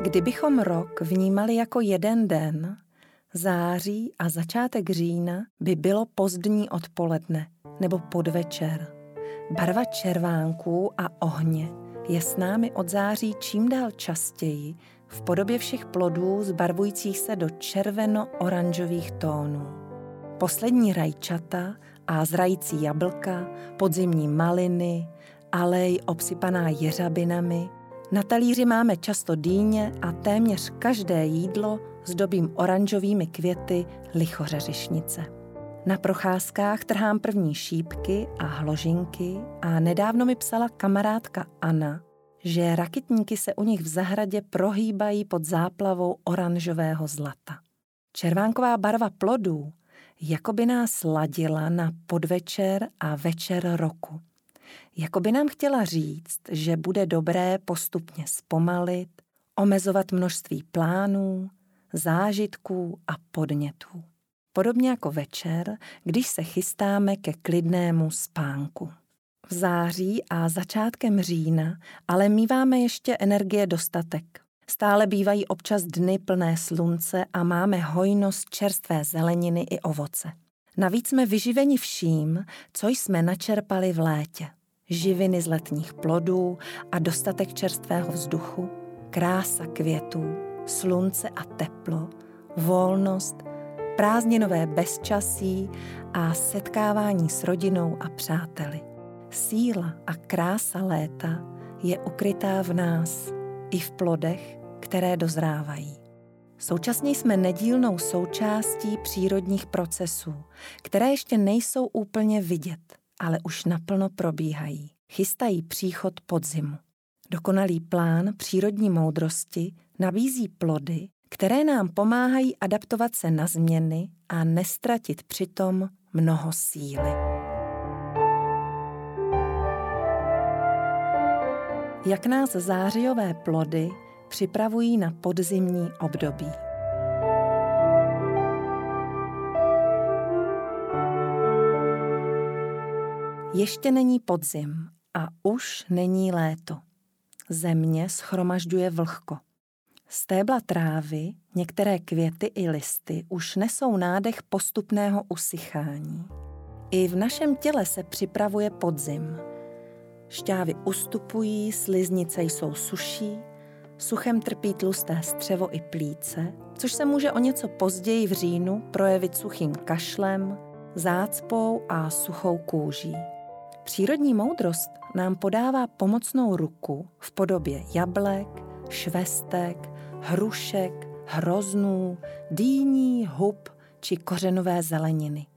Kdybychom rok vnímali jako jeden den, září a začátek října by bylo pozdní odpoledne nebo podvečer. Barva červánků a ohně je s námi od září čím dál častěji v podobě všech plodů zbarvujících se do červeno-oranžových tónů. Poslední rajčata a zrající jablka, podzimní maliny, alej obsypaná jeřabinami. Na talíři máme často dýně a téměř každé jídlo zdobím oranžovými květy lichořeřišnice. Na procházkách trhám první šípky a hložinky a nedávno mi psala kamarádka Anna, že rakitníky se u nich v zahradě prohýbají pod záplavou oranžového zlata. Červánková barva plodů jako by nás ladila na podvečer a večer roku. Jako by nám chtěla říct, že bude dobré postupně zpomalit, omezovat množství plánů, zážitků a podnětů. Podobně jako večer, když se chystáme ke klidnému spánku. V září a začátkem října ale míváme ještě energie dostatek. Stále bývají občas dny plné slunce a máme hojnost čerstvé zeleniny i ovoce. Navíc jsme vyživeni vším, co jsme načerpali v létě. Živiny z letních plodů a dostatek čerstvého vzduchu, krása květů, slunce a teplo, volnost, prázdninové bezčasí a setkávání s rodinou a přáteli. Síla a krása léta je ukrytá v nás i v plodech, které dozrávají. Současně jsme nedílnou součástí přírodních procesů, které ještě nejsou úplně vidět, ale už naplno probíhají. Chystají příchod podzimu. Dokonalý plán přírodní moudrosti nabízí plody, které nám pomáhají adaptovat se na změny a nestratit přitom mnoho síly. Jak nás zářijové plody připravují na podzimní období. Ještě není podzim a už není léto. Země shromažďuje vlhko. Stébla trávy, některé květy i listy už nesou nádech postupného usychání. I v našem těle se připravuje podzim. Šťávy ustupují, sliznice jsou suší, suchem trpí tlusté střevo i plíce, což se může o něco později v říjnu projevit suchým kašlem, zácpou a suchou kůží. Přírodní moudrost nám podává pomocnou ruku v podobě jablek, švestek, hrušek, hroznů, dýní, hub či kořenové zeleniny.